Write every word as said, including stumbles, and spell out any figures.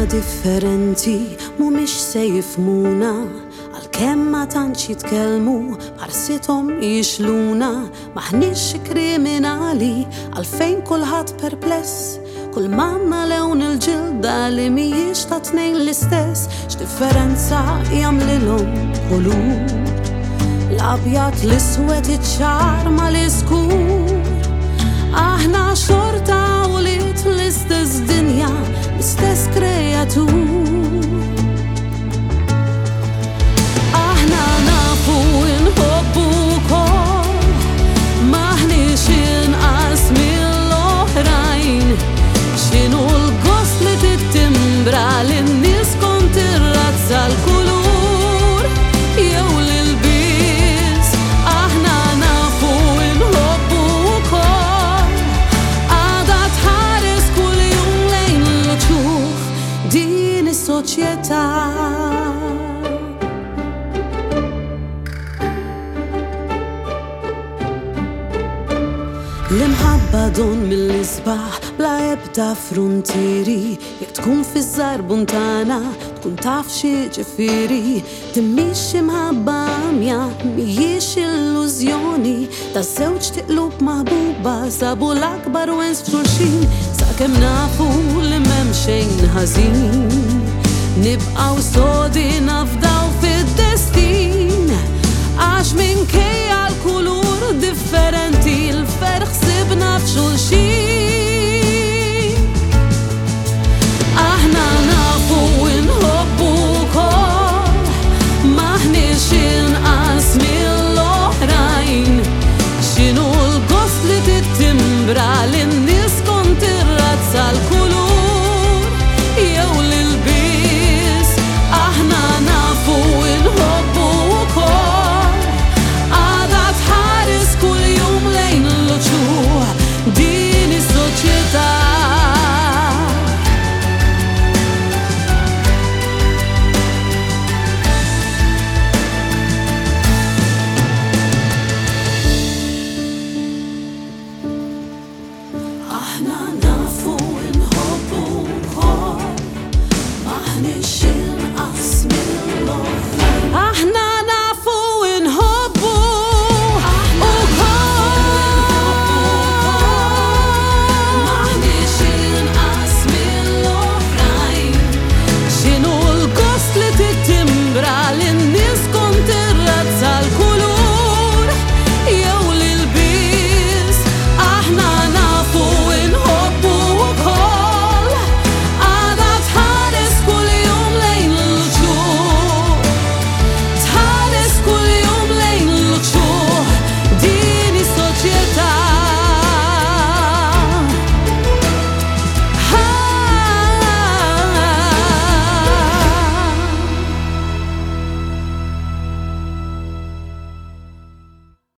differenti mhumiex se jifhmuna għalkemm ma tantx jitkellmu ħarsithom jixluna maħniex kriminali għalfejn kulħadd perpless kull mamma lewn il-ġilda li mhijiex ta' tnejn l-istess x'differenza jagħmlilhom kulur l-abjad l-iswed iċ-ċar mal-iskur aħna xorta wulied l-istess dinja l-istess kreatur aħna nafu nħobbu wkoll maħniex inqas mill-oħrajn x'inhu l-gost li tittimbra lin-nies kont ir-razza l-kulur jew l-ilbies aħna nafu nħobbu wkoll għadha tħares kull jum lejn l-ċuħ din is-soċjetà l-imħabba don mill-isbaħ bla ebda frontieri jekk tkun fiż-żarbun tagħna tkun taf xi ġifieri timmix imħabba għamja mhijiex illużjoni ta' żewġ tiqlub maħbuba sabu l-akbar wens f'xulxin sakemm nafu li m'hemm xejn ħażin nibqgħu sodi nafdaw fid-destin